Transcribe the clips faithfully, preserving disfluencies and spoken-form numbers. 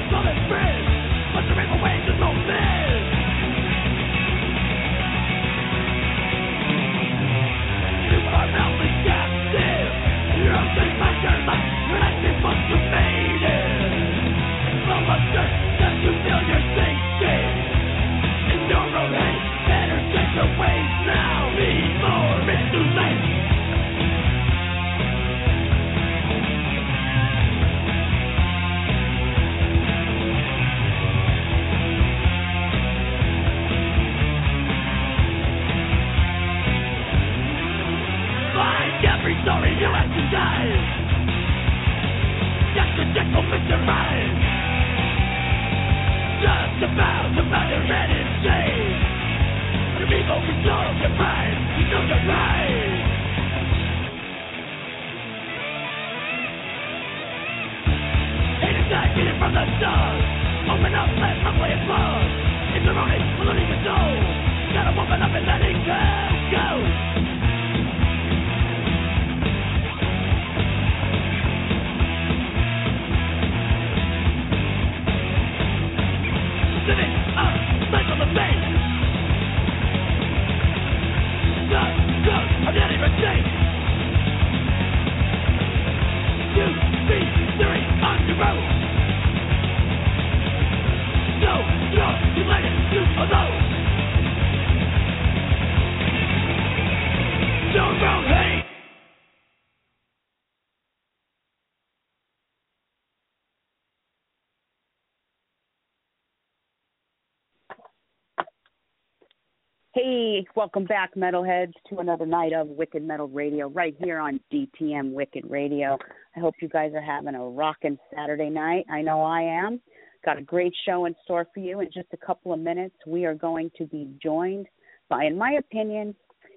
Hey, welcome back, Metalheads, to another night of Wicked Metal Radio right here on D T M Wicked Radio. I hope you guys are having a rockin' Saturday night. I know I am. Got a great show in store for you. In just a couple of minutes, we are going to be joined by, in my opinion,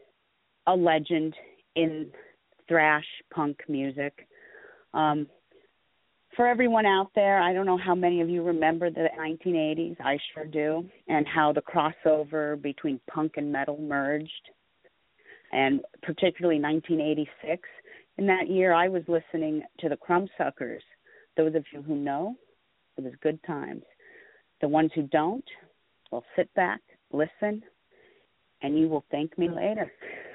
a legend in thrash punk music. Um, For everyone out there, I don't know how many of you remember the nineteen eighties. I sure do. And how the crossover between punk and metal merged. And particularly nineteen eighty-six. In that year, I was listening to the Crumbsuckers. Those of you who know, it was good times. The ones who don't, well, sit back, listen, and you will thank me later.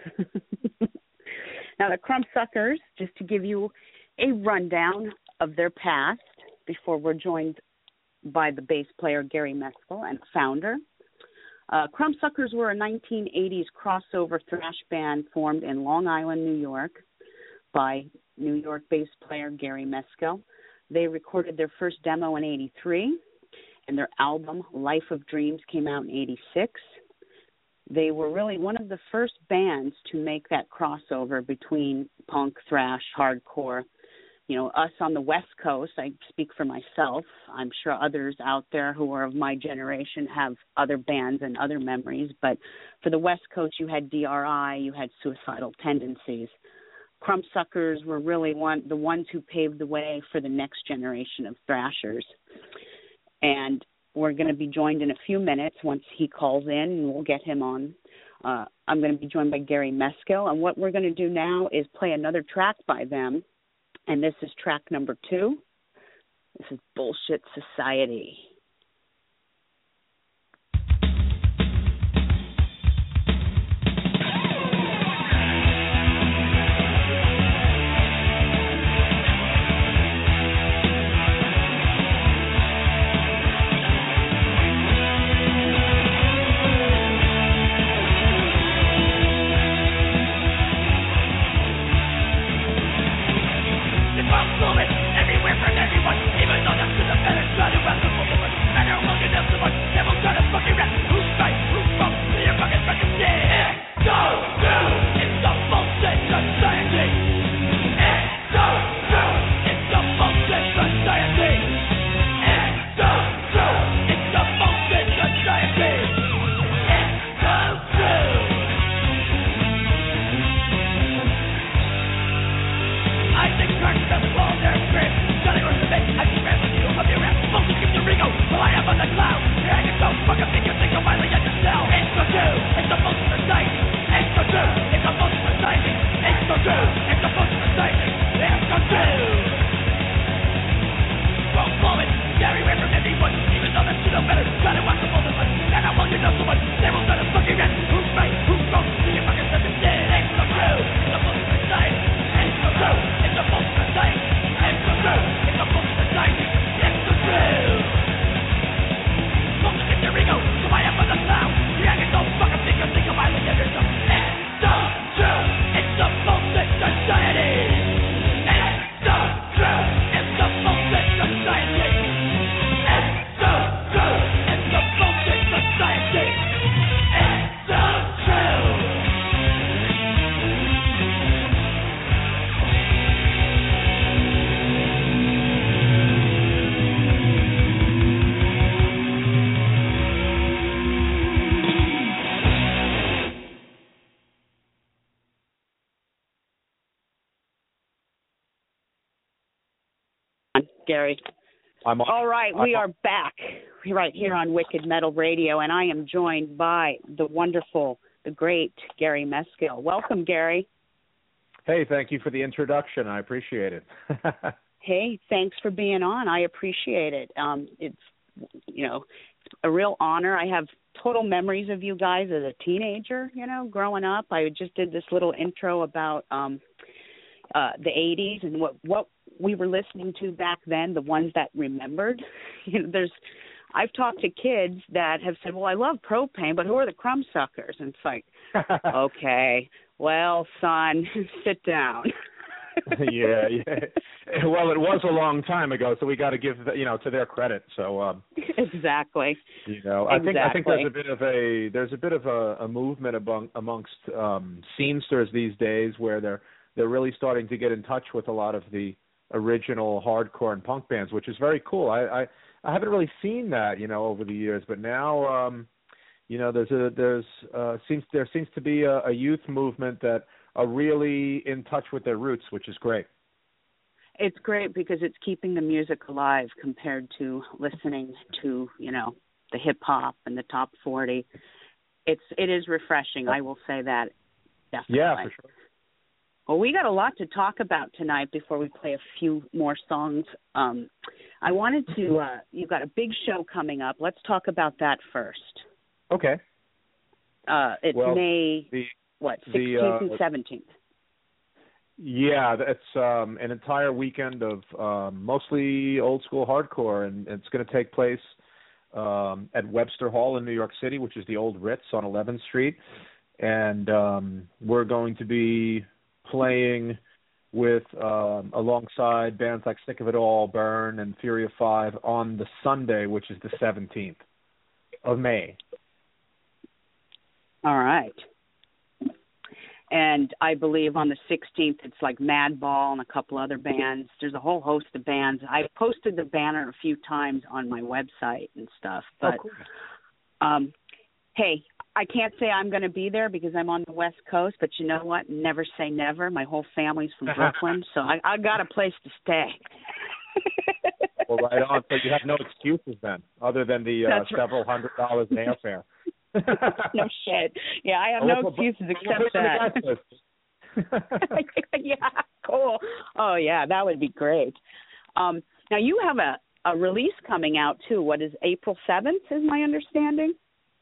Now, the Crumbsuckers, just to give you a rundown of their past before we're joined by the bass player Gary Meskel and founder. Uh, Crumbsuckers were a nineteen eighties crossover thrash band formed in Long Island, New York by New York bass player Gary Meskel. They recorded their first demo in eighty-three, and their album Life of Dreams came out in eighty-six. They were really one of the first bands to make that crossover between punk, thrash, hardcore. You know, us on the West Coast, I speak for myself. I'm sure others out there who are of my generation have other bands and other memories. But for the West Coast, you had D R I, you had Suicidal Tendencies. Crumbsuckers were really one the ones who paved the way for the next generation of thrashers. And we're going to be joined in a few minutes once he calls in, and we'll get him on. Uh, I'm going to be joined by Gary Meskel. And what we're going to do now is play another track by them. And this is track number two. This is Bullshit Society. Everywhere from everyone, even though that's to the better, try to welcome Gary. I'm on, All right, I'm we on. are back right here on Wicked Metal Radio, and I am joined by the wonderful, the great Gary Meskill. Welcome, Gary. Hey, thank you for the introduction. I appreciate it. Hey, thanks for being on. I appreciate it. Um, it's, you know, it's a real honor. I have total memories of you guys as a teenager, you know, growing up. I just did this little intro about um, uh, the eighties and what, what we were listening to back then, the ones that remembered. You know, there's, I've talked to kids that have said, well, I love Propane, but who are the Crumbsuckers? And it's like, okay, well, son, sit down. yeah, yeah. Well, it was a long time ago, so we got to give, you know, to their credit. So um, exactly. You know, I exactly. think I think there's a bit of a there's a bit of a, a movement among amongst um, scenesters these days where they're they're really starting to get in touch with a lot of the original hardcore and punk bands, which is very cool. I I, I haven't really seen that, you know, over the years, but now um, you know, there's a there's uh, seems there seems to be a, a youth movement that are really in touch with their roots, which is great. It's great because it's keeping the music alive compared to listening to, you know, the hip hop and the top forty. It's it is refreshing. I will say that definitely. Yeah, for sure. Well, we got a lot to talk about tonight before we play a few more songs. Um, I wanted to. Uh, you've got a big show coming up. Let's talk about that first. Okay. Uh, it's well, May. The, What, sixteenth uh, and seventeenth? Yeah, it's um, an entire weekend of um, mostly old school hardcore, and it's going to take place um, at Webster Hall in New York City, which is the old Ritz on eleventh Street. And um, we're going to be playing with um, alongside bands like Sick of It All, Burn, and Fury of Five on the Sunday, which is the seventeenth of May. All right. And I believe on the sixteenth, it's like Madball and a couple other bands. There's a whole host of bands. I posted the banner a few times on my website and stuff. But, oh, cool. um, hey, I can't say I'm going to be there because I'm on the West Coast. But you know what? Never say never. My whole family's from Brooklyn, so I, I got a place to stay. Well, right on. So you have no excuses then, other than the uh, several hundred dollars in airfare. No shit. Yeah, I have no excuses except that. Yeah, cool. Oh, yeah, that would be great. Um, now, you have a, a release coming out, too. What is April seventh, is my understanding?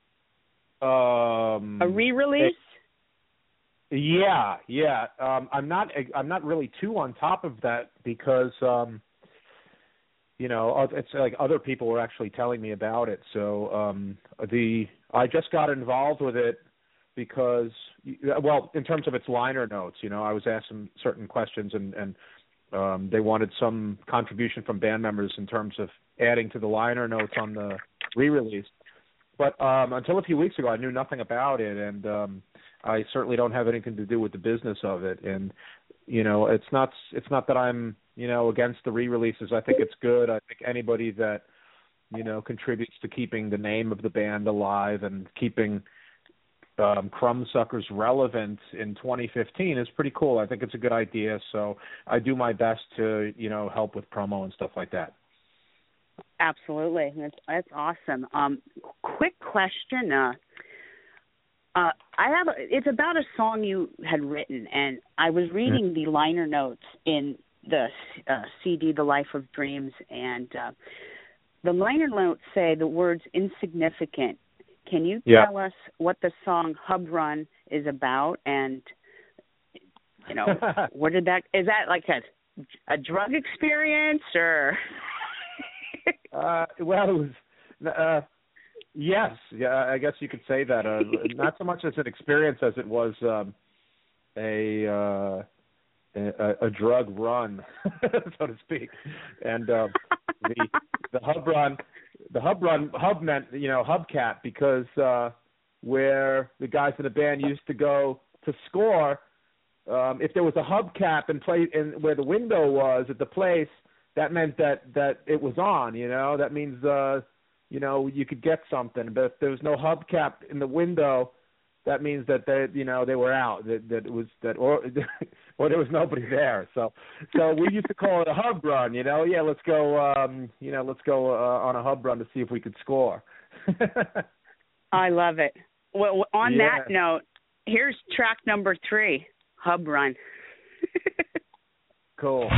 Um, a re-release? Yeah, yeah. Um, I'm not I'm not really too on top of that because, um, you know, it's like other people were actually telling me about it. So um, the I just got involved with it because, well, in terms of its liner notes, you know, I was asked some certain questions and, and um, they wanted some contribution from band members in terms of adding to the liner notes on the re-release. But um, until a few weeks ago, I knew nothing about it, and um, I certainly don't have anything to do with the business of it. And you know, it's not it's not that I'm you know against the re-releases. I think it's good. I think anybody that you know contributes to keeping the name of the band alive and keeping um, Crumbsuckers relevant in twenty fifteen is pretty cool. I think it's a good idea. So I do my best to you know help with promo and stuff like that. Absolutely. That's, that's awesome. Um, quick question. Uh, uh, I have. A, it's about a song you had written, and I was reading the liner notes in the uh, C D, The Life of Dreams, and uh, the liner notes say the words insignificant. Can you yeah. tell us what the song Hub Run is about? And, you know, what did that, is that like a, a drug experience or? uh, well, it was, uh, yes, yeah, I guess you could say that. Uh, not so much as an experience as it was um, a, uh, a a drug run, so to speak. And uh, the the hub run, the hub run, hub meant, you know, hubcap, because uh, where the guys in the band used to go to score, um, if there was a hubcap in play in where the window was at the place, that meant that that it was on. You know, that means uh, you know, you could get something. But if there was no hubcap in the window, that means that they, you know, they were out. That that it was that, or or there was nobody there. So so we used to call it a hub run. You know, yeah, let's go. Um, you know, let's go uh, on a hub run to see if we could score. I love it. Well, on yeah. that note, here's track number three, Hub Run. Cool.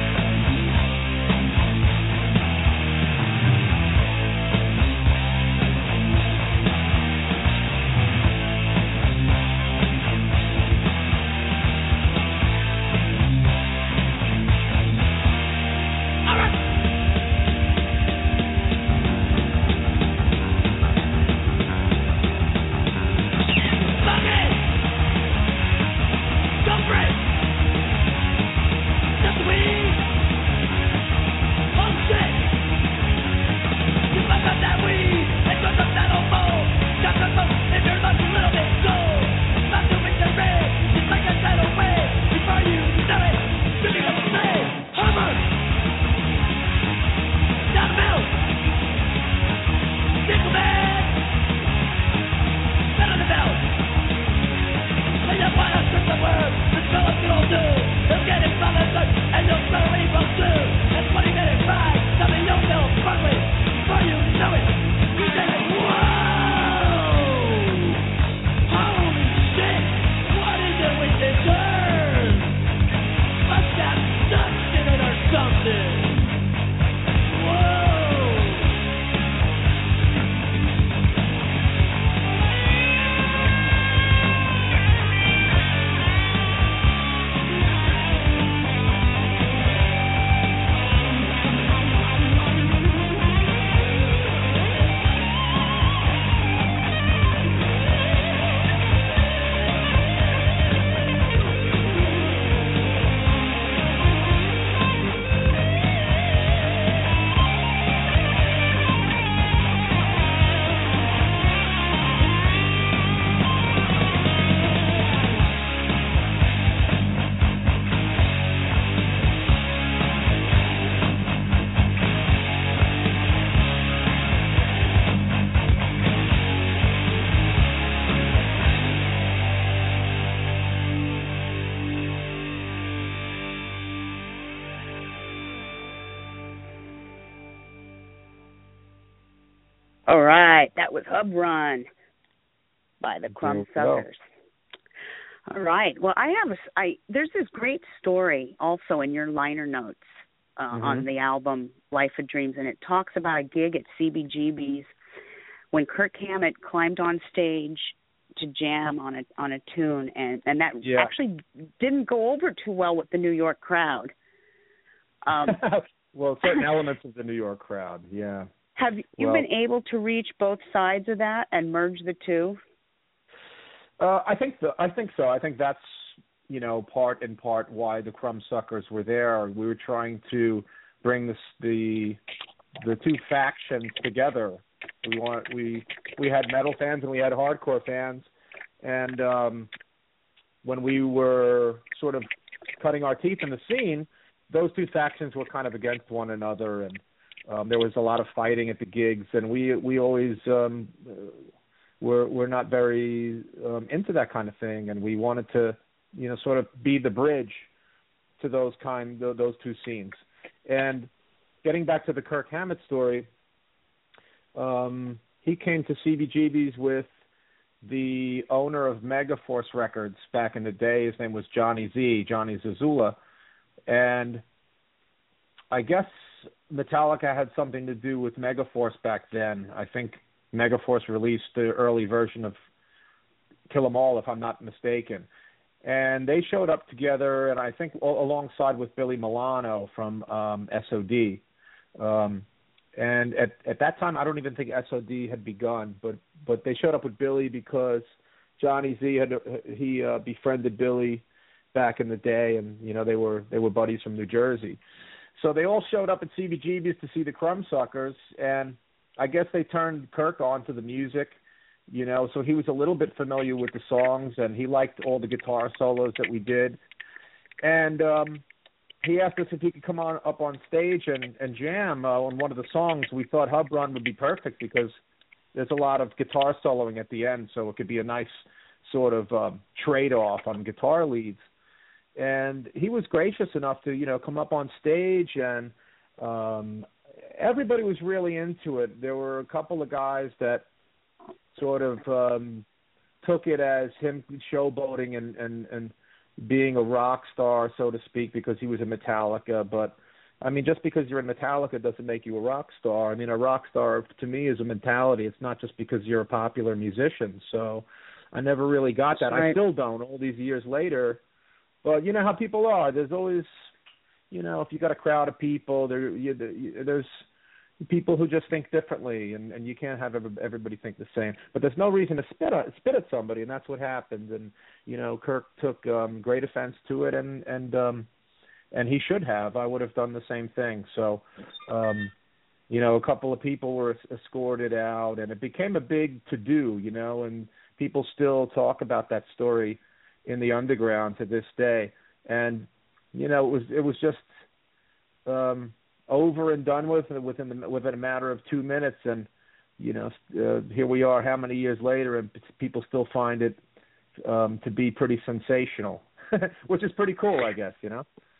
All right, that was Hub Run by the Crumbsuckers. All right, well, I have a, I there's this great story also in your liner notes uh, mm-hmm. on the album Life of Dreams, and it talks about a gig at C B G B's when Kirk Hammett climbed on stage to jam on a on a tune, and and that yeah. actually didn't go over too well with the New York crowd. Um, well, certain elements of the New York crowd, yeah. Have you well, been able to reach both sides of that and merge the two? Uh, I think so. I think so. I think that's, you know, part and part why the Crumbsuckers were there. We were trying to bring this, the the two factions together. We want we we had metal fans and we had hardcore fans, and um, when we were sort of cutting our teeth in the scene, those two factions were kind of against one another, and Um, there was a lot of fighting at the gigs, and we we always um, were were not very um, into that kind of thing, and we wanted to, you know, sort of be the bridge to those kind those two scenes. And getting back to the Kirk Hammett story, um, he came to C B G B's with the owner of Megaforce Records back in the day. His name was Johnny Z, Johnny Zazula, and I guess Metallica had something to do with Megaforce back then. I think Megaforce released the early version of Kill 'Em All, if I'm not mistaken. And they showed up together, and I think alongside with Billy Milano from um, S O D. Um, and at at that time, I don't even think S O D had begun, but but they showed up with Billy because Johnny Z had he uh, befriended Billy back in the day, and you know they were they were buddies from New Jersey. So they all showed up at C B G B's to see the Crumbsuckers, and I guess they turned Kirk on to the music. You know, so he was a little bit familiar with the songs, and he liked all the guitar solos that we did. And um, he asked us if he could come on up on stage and, and jam uh, on one of the songs. We thought Hub Run would be perfect because there's a lot of guitar soloing at the end, so it could be a nice sort of um, trade-off on guitar leads. And he was gracious enough to, you know, come up on stage, and um, everybody was really into it. There were a couple of guys that sort of um, took it as him showboating and, and, and being a rock star, so to speak, because he was in Metallica. But, I mean, just because you're in Metallica doesn't make you a rock star. I mean, a rock star, to me, is a mentality. It's not just because you're a popular musician. So I never really got that. Right. I still don't all these years later. But you know how people are. There's always, you know, if you got a crowd of people, there, you, there's people who just think differently, and, and you can't have every, everybody think the same. But there's no reason to spit at, spit at somebody, and that's what happened. And you know, Kirk took um, great offense to it, and and um, and he should have. I would have done the same thing. So, um, you know, a couple of people were escorted out, and it became a big to-do. You know, and people still talk about that story in the underground to this day. And you know, it was it was just. Um, over and done with within the, within a matter of two minutes, and you know, uh, here we are, how many years later, and people still find it um, to be pretty sensational, which is pretty cool, I guess. You know,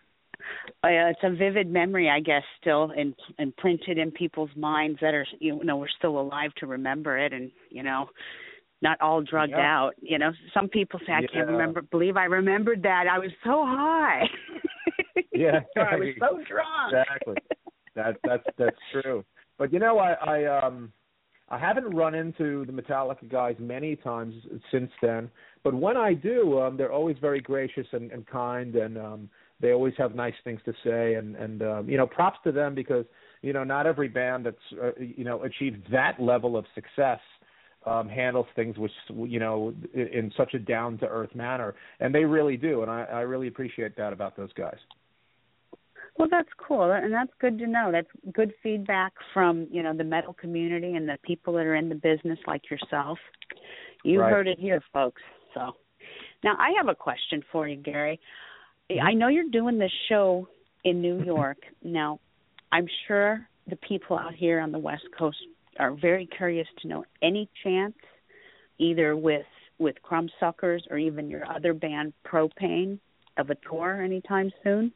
uh, it's a vivid memory, I guess, still in, imprinted in people's minds that are, you know, we're still alive to remember it, and you know, not all drugged yeah. out. You know, some people say, I yeah. can't remember, believe I remembered that. I was so high. Yeah, I was so drunk. Exactly. That that's that's true. But you know, I I um I haven't run into the Metallica guys many times since then. But when I do, um, they're always very gracious and, and kind, and um, they always have nice things to say. And and um, you know, props to them, because you know, not every band that's uh, you know achieved that level of success Um, handles things which, you know, in, in such a down-to-earth manner, and they really do, and I, I really appreciate that about those guys. Well, that's cool, and that's good to know. That's good feedback from, you know, the metal community and the people that are in the business like yourself. You Right. heard it here, folks. So now I have a question for you, Gary. I know you're doing this show in New York. Now, I'm sure the people out here on the West Coast are very curious to know, any chance, either with with Crumbsuckers or even your other band, Propane, of a tour anytime soon?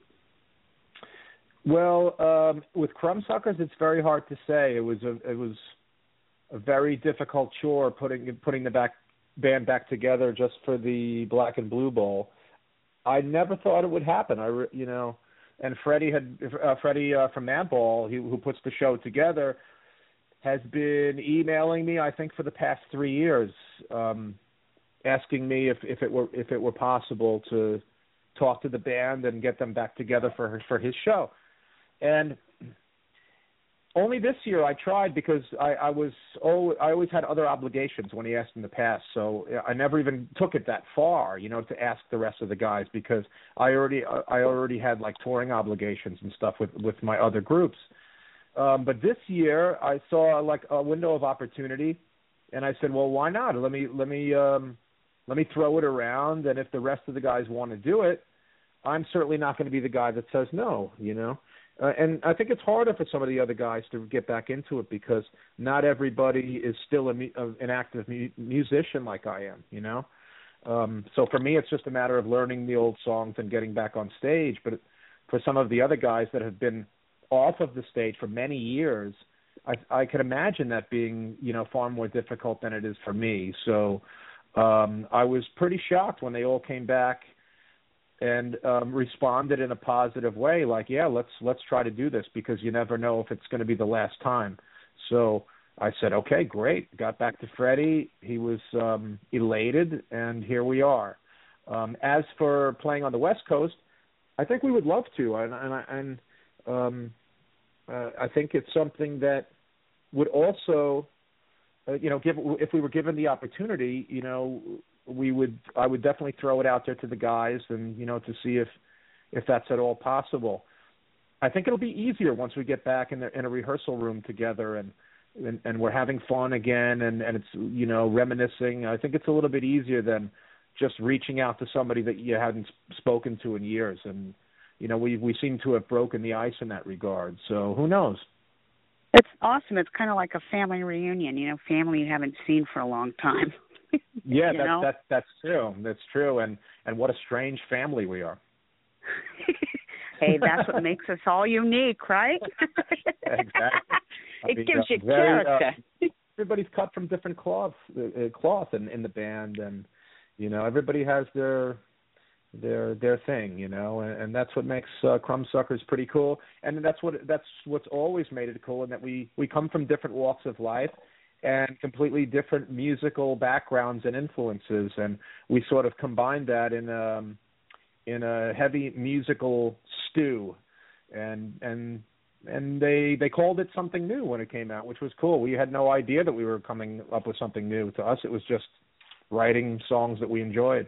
Well, um, with Crumbsuckers, it's very hard to say. It was a it was a very difficult chore putting putting the back band back together just for the Black and Blue Bowl. I never thought it would happen. I re, you know, and Freddie had uh, Freddie uh, from Madball, he, who puts the show together, has been emailing me, I think, for the past three years, um, asking me if, if it were if it were possible to talk to the band and get them back together for for his show. And only this year I tried, because I, I was oh I always had other obligations when he asked in the past, so I never even took it that far, you know, to ask the rest of the guys, because I already I already had like touring obligations and stuff with with my other groups. Um, but this year I saw like a window of opportunity, and I said, well, why not? Let me let me um, let me throw it around, and if the rest of the guys want to do it, I'm certainly not going to be the guy that says no, you know. Uh, and I think it's harder for some of the other guys to get back into it, because not everybody is still a, an active mu- musician like I am, you know. Um, so for me, it's just a matter of learning the old songs and getting back on stage. But for some of the other guys that have been off of the stage for many years, I, I can imagine that being, you know, far more difficult than it is for me. So um, I was pretty shocked when they all came back and um, responded in a positive way, like, yeah, let's let's try to do this because you never know if it's going to be the last time. So I said, okay, great. Got back to Freddie. He was um, elated, and here we are. Um, as for playing on the West Coast, I think we would love to, and and, and um, uh, I think it's something that would also, uh, you know, give if we were given the opportunity, you know, we would I would definitely throw it out there to the guys, and you know, to see if if that's at all possible. I think it'll be easier once we get back in, the, in a rehearsal room together, and, and and we're having fun again, and and it's, you know, reminiscing. I think it's a little bit easier than just reaching out to somebody that you hadn't spoken to in years, and you know, we we seem to have broken the ice in that regard. So who knows? It's awesome. It's kind of like a family reunion, you know, family you haven't seen for a long time. Yeah, you that, know? that that's true. That's true. And and what a strange family we are. Hey, that's what makes us all unique, right? Exactly. It mean, gives uh, you very, character. Uh, everybody's cut from different cloths, uh, cloth in, in the band, and you know, everybody has their their their thing, you know, and, and that's what makes uh, Crumbsuckers pretty cool. And that's what that's what's always made it cool, in that we we come from different walks of life and completely different musical backgrounds and influences, and we sort of combined that in um in a heavy musical stew, and and and they they called it something new when it came out, which was cool. We had no idea that we were coming up with something new. To us, it was just writing songs that we enjoyed.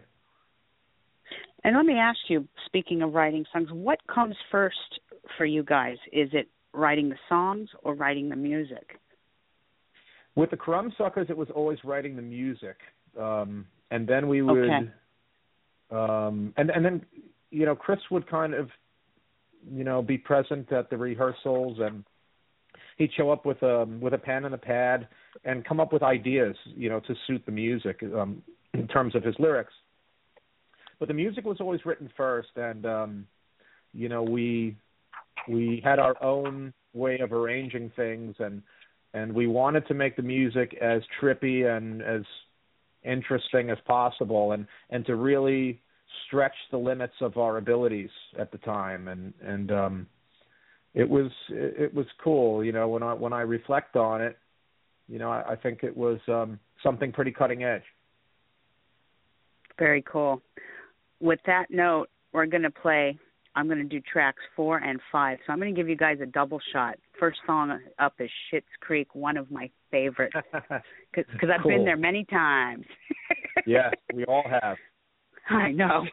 And let me ask you, speaking of writing songs, what comes first for you guys? Is it writing the songs or writing the music? With the Crumbsuckers, it was always writing the music, um, and then we would. Okay. Um, and and then, you know, Chris would kind of, you know, be present at the rehearsals, and he'd show up with a with a pen and a pad and come up with ideas, you know, to suit the music um, in terms of his lyrics. But the music was always written first, and um, you know, we we had our own way of arranging things, and and we wanted to make the music as trippy and as interesting as possible, and and to really stretch the limits of our abilities at the time, and and um it was it, it was cool, you know, when I when I reflect on it, you know, I, I think it was um something pretty cutting edge. Very cool. With that note, we're going to play I'm going to do tracks four and five, so I'm going to give you guys a double shot. First song up is Schitt's Creek, one of my favorites, because I've cool. been there many times. Yes, we all have. I know.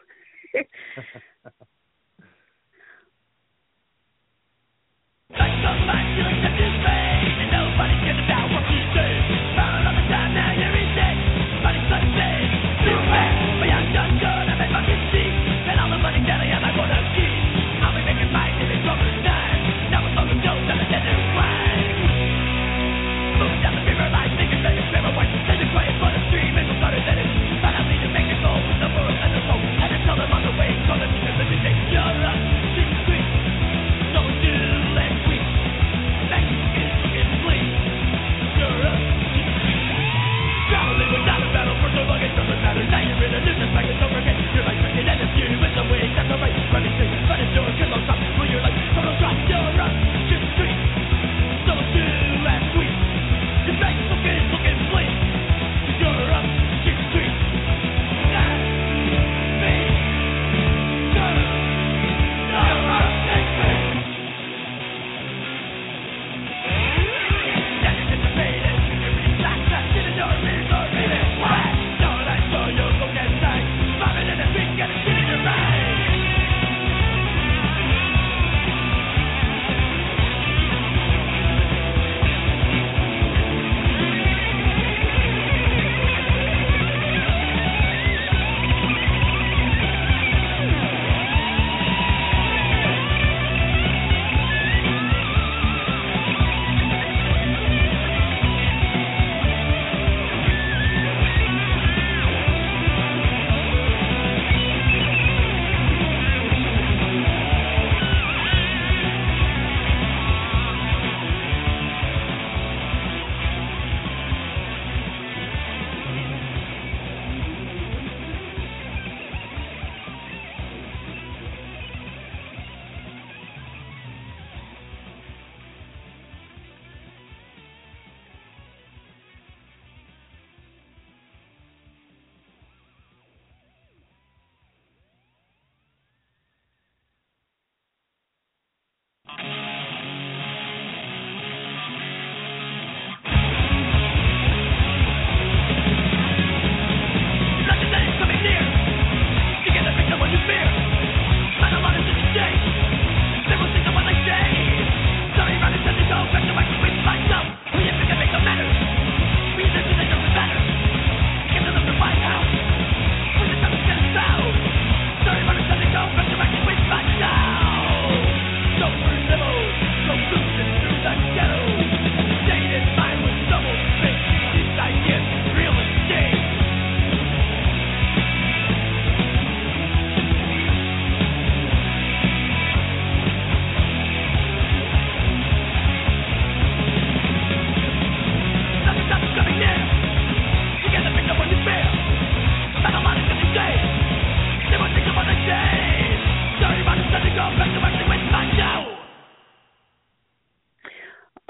You're a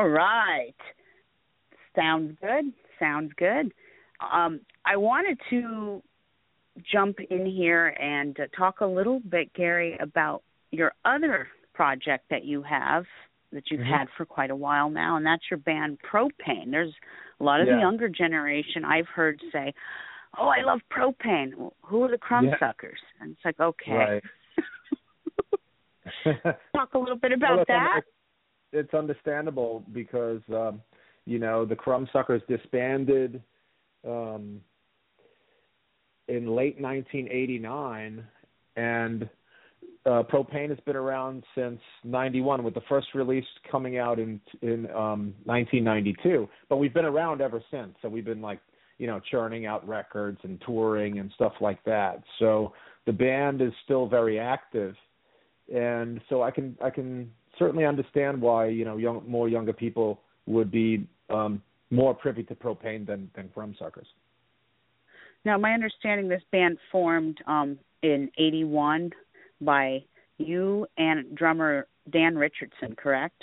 right. Sounds good. Sounds good. Um, I wanted to jump in here and uh, talk a little bit, Gary, about your other project that you have that you've mm-hmm. had for quite a while now, and that's your band Propane. There's a lot of yeah. the younger generation I've heard say, oh, I love Propane. Well, who are the Crumbsuckers? Yeah. And it's like, okay. Right. Talk a little bit about well, that. It's understandable because, um, you know, the Crumbsuckers disbanded um, in late nineteen eighty-nine, and uh, Propane has been around since ninety-one, with the first release coming out in in um, nineteen ninety-two. But we've been around ever since, so we've been like, you know, churning out records and touring and stuff like that. So the band is still very active, and so I can I can certainly understand why, you know, young more younger people would be um, more privy to Propane than than Crumbsuckers. Now, my understanding, this band formed um, in eighty-one by you and drummer Dan Richardson, correct?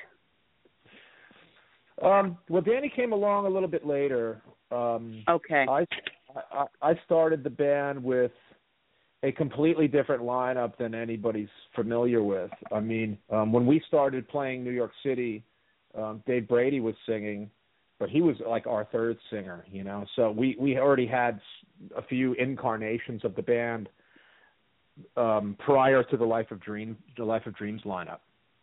Um, well, Danny came along a little bit later. Um, okay. I, I I started the band with a completely different lineup than anybody's familiar with. I mean, um, when we started playing New York City, um, Dave Brady was singing, but he was like our third singer, you know. So we, we already had a few incarnations of the band um, prior to the Life of Dream, the Life of Dreams lineup.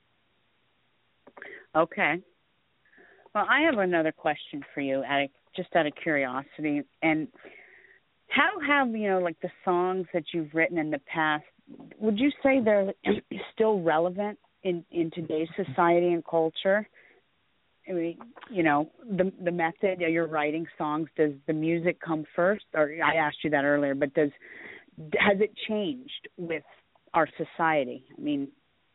Okay. Well, I have another question for you, out of, just out of curiosity. And how have, you know, like the songs that you've written in the past, would you say they're still relevant in, in today's society and culture? I mean, you know, the the method you're writing songs, does the music come first? Or I asked you that earlier, but does has it changed with our society? I mean,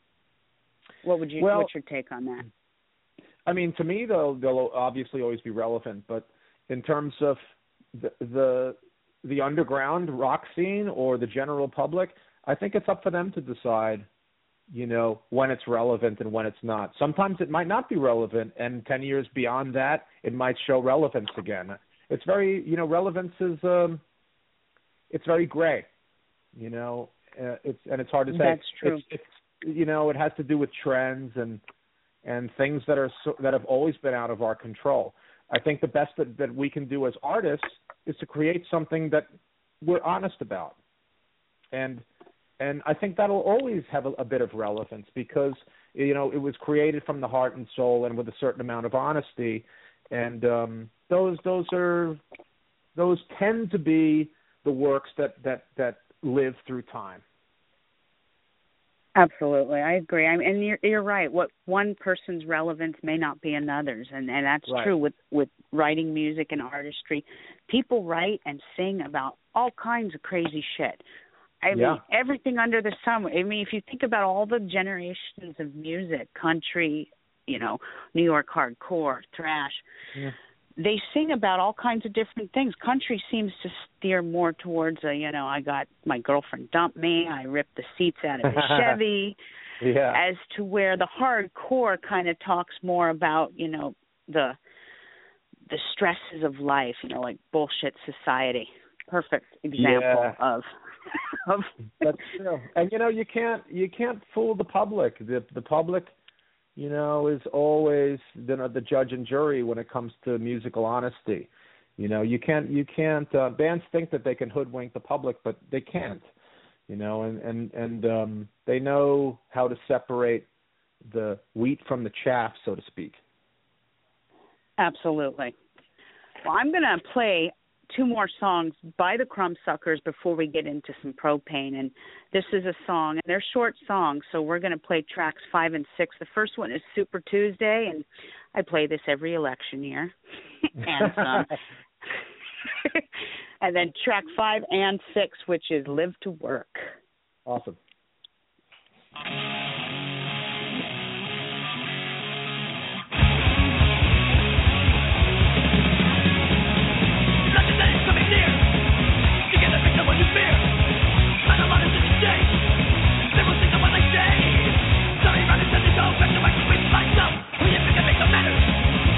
what would you well, what's your take on that? I mean, to me, though, they'll obviously always be relevant. But in terms of the, the the underground rock scene or the general public, I think it's up for them to decide, you know, when it's relevant and when it's not. Sometimes it might not be relevant, and ten years beyond that, it might show relevance again. It's very, you know, relevance is, um, it's very gray, you know, uh, it's and it's hard to say. That's true. It's, it's, you know, it has to do with trends and and things that are so, that have always been out of our control. I think the best that, that we can do as artists is to create something that we're honest about, and and I think that'll always have a, a bit of relevance because, you know, it was created from the heart and soul and with a certain amount of honesty, and um, those those are those tend to be the works that that that live through time. Absolutely, I agree. I mean, and you're, you're right. What one person's relevance may not be another's, and, and that's right. true with, with writing music and artistry. People write and sing about all kinds of crazy shit. I yeah. mean, everything under the sun. I mean, if you think about all the generations of music, country, you know, New York hardcore, thrash, yeah. they sing about all kinds of different things. Country seems to steer more towards, a, you know, I got my girlfriend dumped me, I ripped the seats out of the Chevy, yeah. as to where the hardcore kind of talks more about, you know, the the stresses of life, you know, like bullshit society. Perfect example yeah. of of That's true. And you know, you can't you can't fool the public. The the public, you know, is always the, the judge and jury when it comes to musical honesty. You know, you can't you can't uh, bands think that they can hoodwink the public, but they can't. You know, and and and um, they know how to separate the wheat from the chaff, so to speak. Absolutely. Well, I'm going to play two more songs by the Crumbsuckers before we get into some Propane. And this is a song, and they're short songs, so we're going to play tracks five and six. The first one is Super Tuesday, and I play this every election year. and um, and then track five and six, which is Live to Work. Awesome. Sorry, but it's just so back to back with myself. We have to make the matter.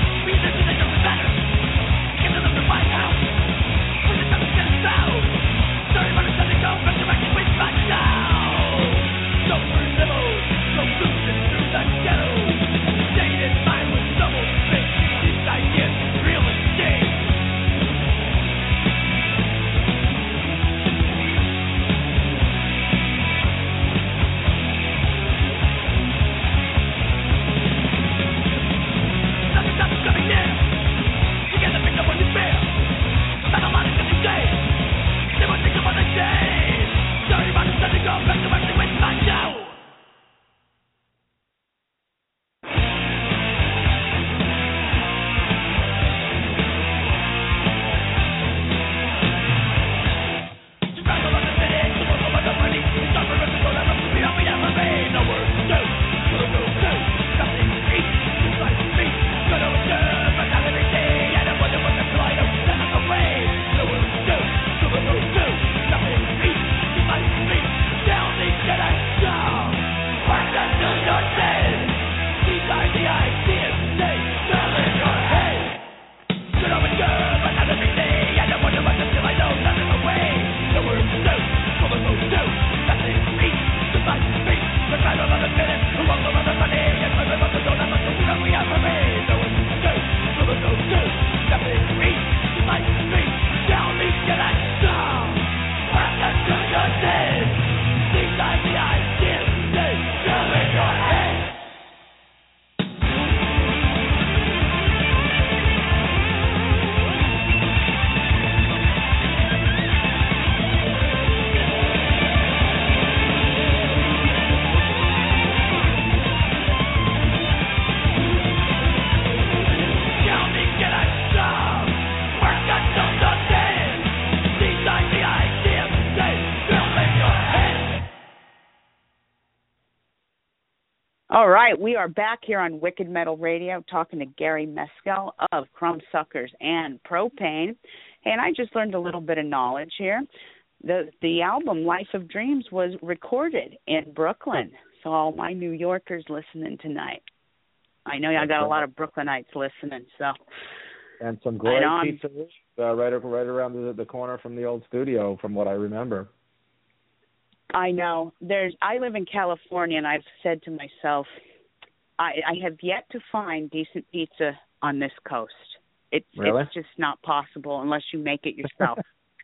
All right, we are back here on Wicked Metal Radio talking to Gary Meskel of Crumbsuckers and Propane. And I just learned a little bit of knowledge here. The the album Life of Dreams was recorded in Brooklyn. So all my New Yorkers listening tonight. I know I got a lot of Brooklynites listening, so and some great pizza uh, right over, right around the, the corner from the old studio, from what I remember. I know. There's. I live in California, and I've said to myself, I, I have yet to find decent pizza on this coast. It's really? It's just not possible unless you make it yourself.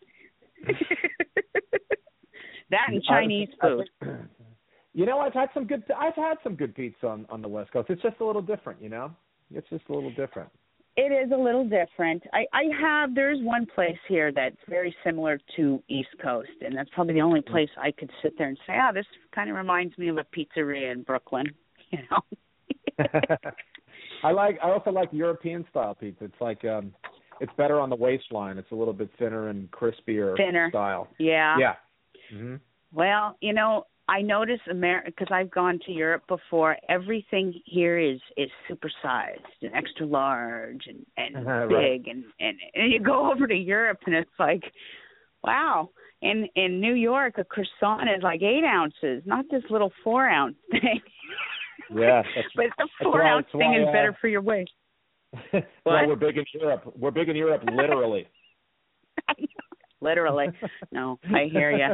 That and Chinese I, food. I, you know, I've had some good. I've had some good pizza on, on the West Coast. It's just a little different, you know. It's just a little different. It is a little different. I, I have, there's one place here that's very similar to East Coast, and that's probably the only place I could sit there and say, ah, this kind of reminds me of a pizzeria in Brooklyn, you know. I like, I also like European style pizza. It's like, um, it's better on the waistline. It's a little bit thinner and crispier thinner style. Yeah. Yeah. Mm-hmm. Well, you know, I notice America, because I've gone to Europe before, everything here is, is supersized and extra large and, and uh, big. Right. And, and, and you go over to Europe and it's like, wow. In in New York, a croissant is like eight ounces, not this little four ounce thing. Yeah. But the four why, ounce thing why, is uh, better for your waist. Well, we're big in Europe. We're big in Europe, literally. Literally. No, I hear you.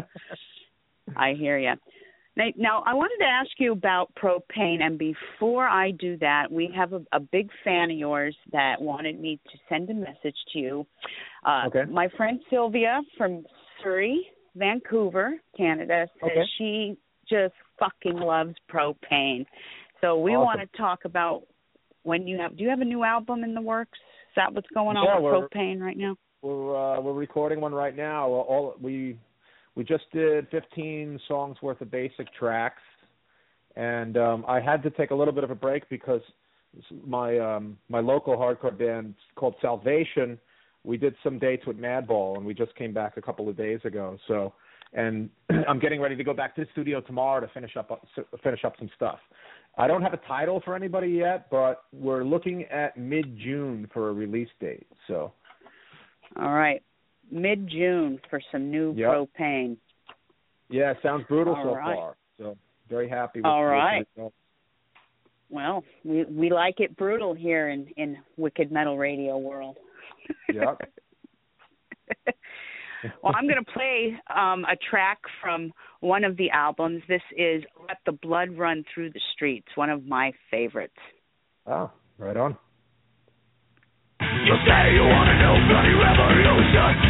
I hear you. Now, now, I wanted to ask you about Propane, and before I do that, we have a, a big fan of yours that wanted me to send a message to you. Uh, okay. My friend Sylvia from Surrey, Vancouver, Canada, says okay. she just fucking loves Propane. So we awesome. want to talk about when you have. Do you have a new album in the works? Is that what's going on yeah, with Propane right now? We're uh, we're recording one right now. All we. We just did fifteen songs worth of basic tracks, and um, I had to take a little bit of a break because my um, my local hardcore band called Salvation, we did some dates with Madball, and we just came back a couple of days ago. So, and I'm getting ready to go back to the studio tomorrow to finish up finish up some stuff. I don't have a title for anybody yet, but we're looking at mid-June for a release date. So, all right. Mid-June for some new yep. Propane. Yeah, sounds brutal All so right. far. So very happy with All with right. it. Well, we we like it brutal here in, in Wicked Metal Radio world. Yep. Well, I'm going to play um, a track from one of the albums. This is Let the Blood Run Through the Streets, one of my favorites. Oh, right on. You say you want a new bloody revolution,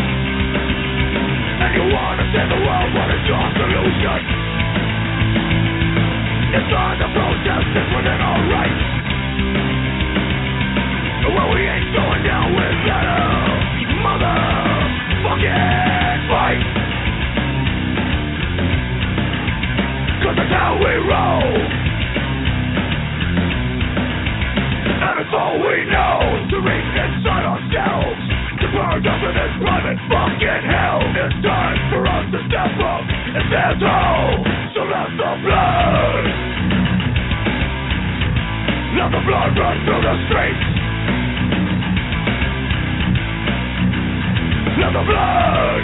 and you want to save the world, what is your solution? It's time to protest this within our rights. Well, we ain't going down without a motherfucking fight, 'cause that's how we roll, and it's all we know to reach inside ourselves, to burn up in this private fucking hell. It's time for us to step up and stand tall. So let the blood, let the blood run through the streets. Let the blood,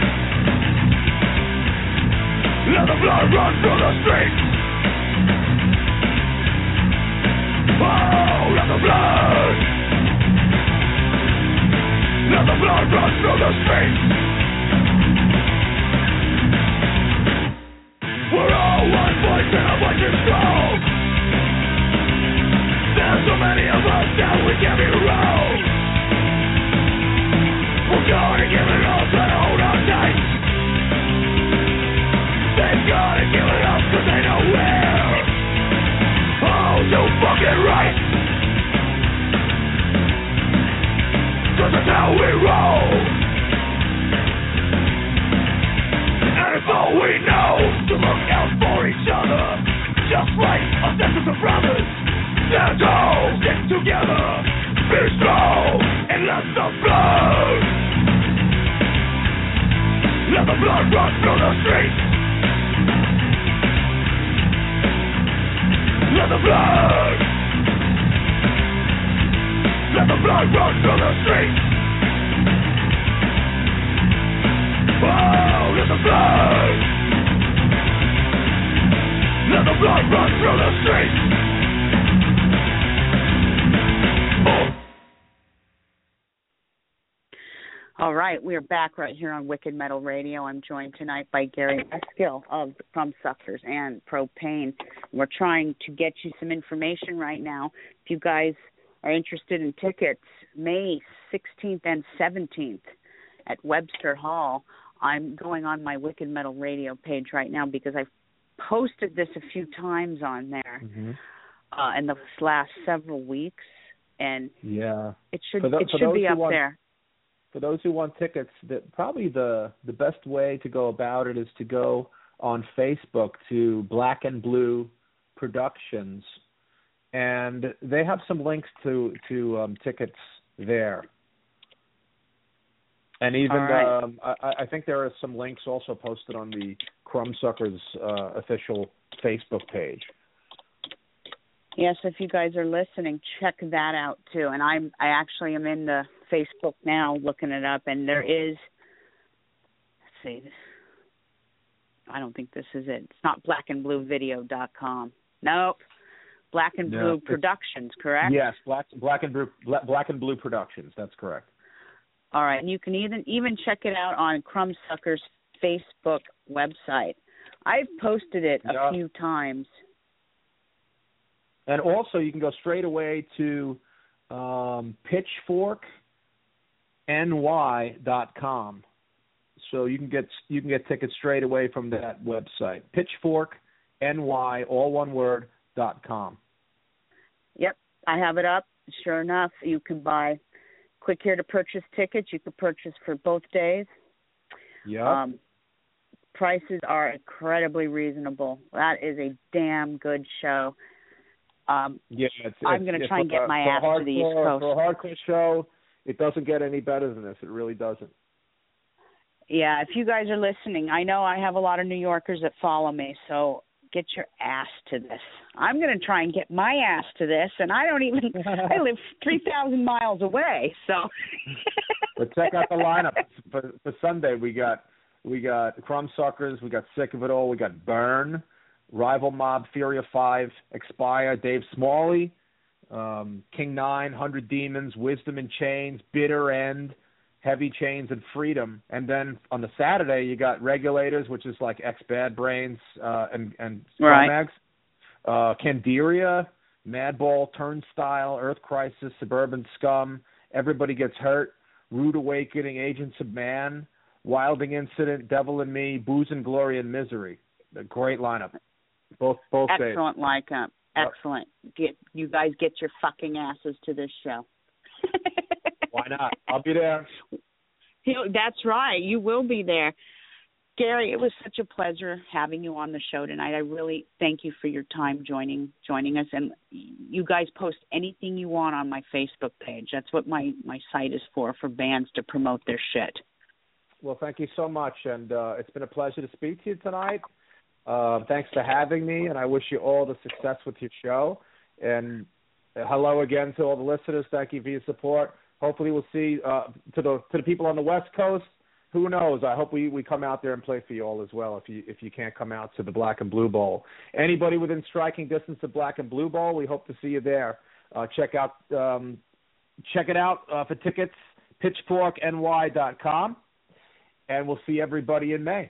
let the blood run through the streets. Oh, let the blood, let the blood run through the streets. We're all one voice and our voice is strong. There's so many of us that we can't be wrong. We're gonna give it all, try to hold on tight. They've gotta give it up 'cause they know where. Oh, so fucking right, 'cause that's how we roll, and it's all we know to look out for each other, just like our sisters and brothers. Stand tall, stick together, be strong, and let the blood, let the blood run through the streets. Let the blood streets. Oh, let the blood, let the blood run through the streets. Oh. All right, we are back right here on Wicked Metal Radio. I'm joined tonight by Gary Meskill of Crumbsuckers and Propane. We're trying to get you some information right now. If you guys are interested in tickets, May sixteenth and seventeenth at Webster Hall. I'm going on my Wicked Metal Radio page right now because I've posted this a few times on there mm-hmm. uh, in the last several weeks, and yeah, it should the, it should be up want, there. For those who want tickets, that probably the the best way to go about it is to go on Facebook to Black and Blue Productions, and they have some links to to um, tickets there. And even right. um, I, I think there are some links also posted on the Crumbsuckers uh, official Facebook page. Yes, if you guys are listening, check that out too. And I'm I actually am in the Facebook now looking it up, and there is, let's see, I don't think this is it. It's not black and blue video dot com. Nope. Black and no, Blue Productions, correct? Yes, Black Black and Blue Black and Blue Productions. That's correct. All right, and you can even even check it out on Crumbsuckers' Facebook website. I've posted it a yeah. few times. And also, you can go straight away to um, pitchfork N Y dot com. So you can get you can get tickets straight away from that website. pitchfork N Y, all one word, dot com. Yep, I have it up. Sure enough, you can buy. Click here to purchase tickets. You can purchase for both days. Yeah. Um, prices are incredibly reasonable. That is a damn good show. Um, yeah, it's, I'm going to try and get my ass to the East Coast. For a hardcore show, it doesn't get any better than this. It really doesn't. Yeah, if you guys are listening, I know I have a lot of New Yorkers that follow me, so get your ass to this. I'm going to try and get my ass to this, and I don't even, I live three thousand miles away, so. But check out the lineup. For, for Sunday, we got we got Crumbsuckers, we got Sick of It All, we got Burn, Rival Mob, Fury of Five, Expire, Dave Smalley, um, King Nine, Hundred Demons, Wisdom in Chains, Bitter End, Heavy Chains, and Freedom. And then on the Saturday, you got Regulators, which is like Ex-Bad Brains uh, and, and right. uh, Candiria, Madball, Turnstile, Earth Crisis, Suburban Scum, Everybody Gets Hurt, Rude Awakening, Agents of Man, Wilding Incident, Devil in Me, Booze and Glory, and Misery. A great lineup. Both both days. Excellent lineup. Excellent. Get you guys get your fucking asses to this show. Why not? I'll be there. That's right. You will be there. Gary, it was such a pleasure having you on the show tonight. I really thank you for your time joining joining us. And you guys post anything you want on my Facebook page. That's what my, my site is for, for bands to promote their shit. Well, thank you so much. And uh, it's been a pleasure to speak to you tonight. Uh, thanks for having me, and I wish you all the success with your show. And hello again to all the listeners. Thank you for your support. Hopefully we'll see uh, to the to the people on the West Coast. Who knows? I hope we, we come out there and play for you all as well if you if you can't come out to the Black and Blue Bowl. Anybody within striking distance of Black and Blue Bowl, we hope to see you there. Uh, check out um, check it out uh, for tickets, pitchfork N Y dot com, and we'll see everybody in May.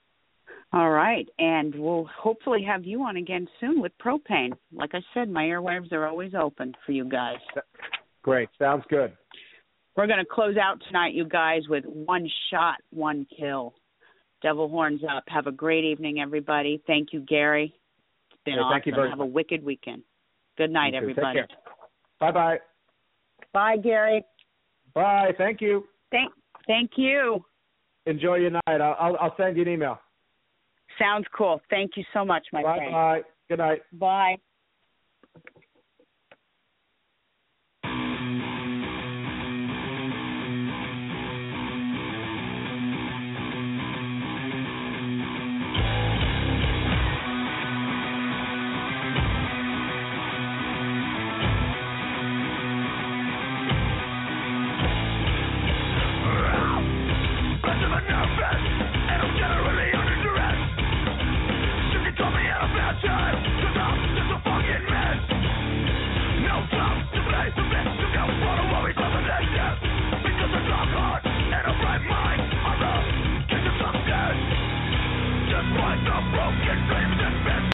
All right, and we'll hopefully have you on again soon with Propane. Like I said, my airwaves are always open for you guys. Great. Sounds good. We're going to close out tonight, you guys, with One Shot, One Kill. Devil Horns Up. Have a great evening, everybody. Thank you, Gary. It's been hey, awesome. Thank you very have much. a wicked weekend. Good night, everybody. Bye-bye. Bye, Gary. Bye. Thank you. Thank, thank you. Enjoy your night. I'll, I'll, I'll send you an email. Sounds cool. Thank you so much, my bye, friend. Bye. Good night. Bye.